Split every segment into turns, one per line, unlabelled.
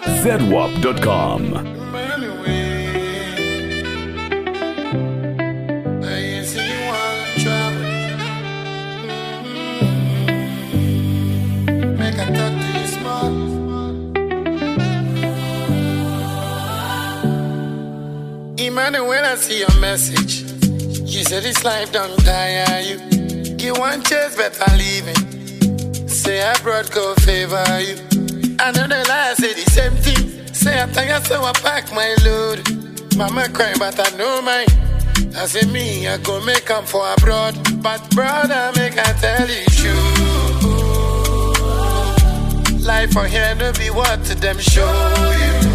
ZWAP.com.
Emmanuel, when I see your message, you said this life don't tire you. You want chase, better leaving. Say abroad go favor you. I know the lie, say the same thing. Say I tired, so I pack my load. Mama crying, but I know mine. I say me, I go make 'em for abroad. But brother, make I tell you true. Life for here no be what to them show you.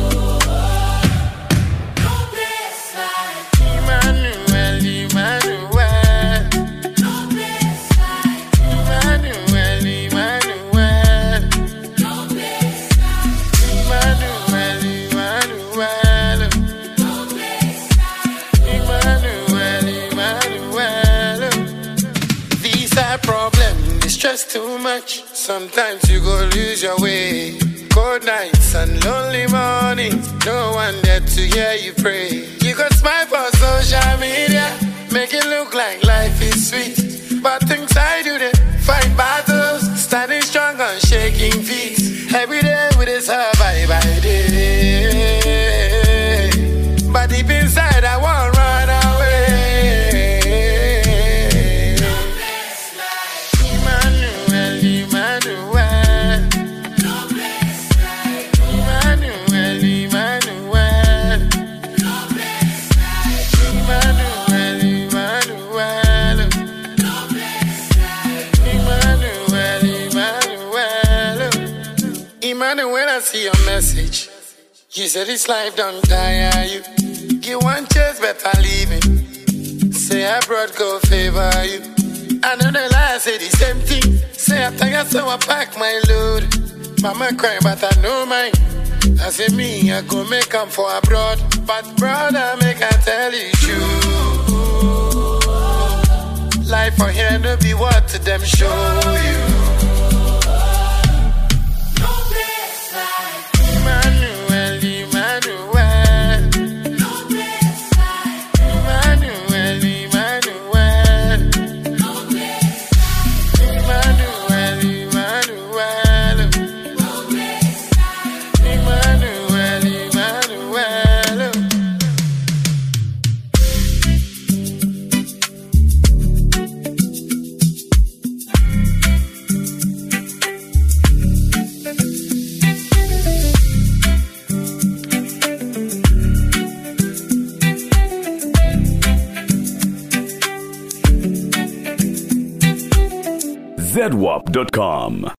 Stress too much, sometimes you go lose your way. Cold nights and lonely mornings, no one there to hear you pray. You go smile for social media, make it look like life is sweet. But things I do, they fight battles, standing strong on shaking feet. Every day with a survive by day. But deep inside I won't run away. Emmanuel, when I see your message, you said this life don't tire you. You want chase, better leaving. Say abroad go favor you. I know the lie, say the same thing. Say I tired, so I pack my load. Mama crying, but I know mine. I say me, I go make 'em for abroad. But brother, make I tell you true. Life for here no be what to them show you.
ZWAP.com.